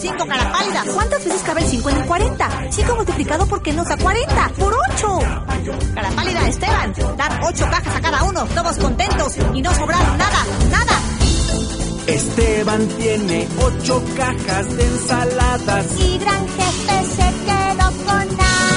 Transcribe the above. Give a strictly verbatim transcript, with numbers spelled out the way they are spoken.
cinco, cara pálida. ¿Cuántas veces cabe el cinco en el cuarenta? cinco multiplicado por qué nos da cuarenta. ¡Por ocho! Cara pálida, Esteban. Dar ocho cajas a cada uno, todos contentos y no sobraron nada, nada. Esteban tiene ocho cajas de ensaladas. Y gran jefe se quedó con nada.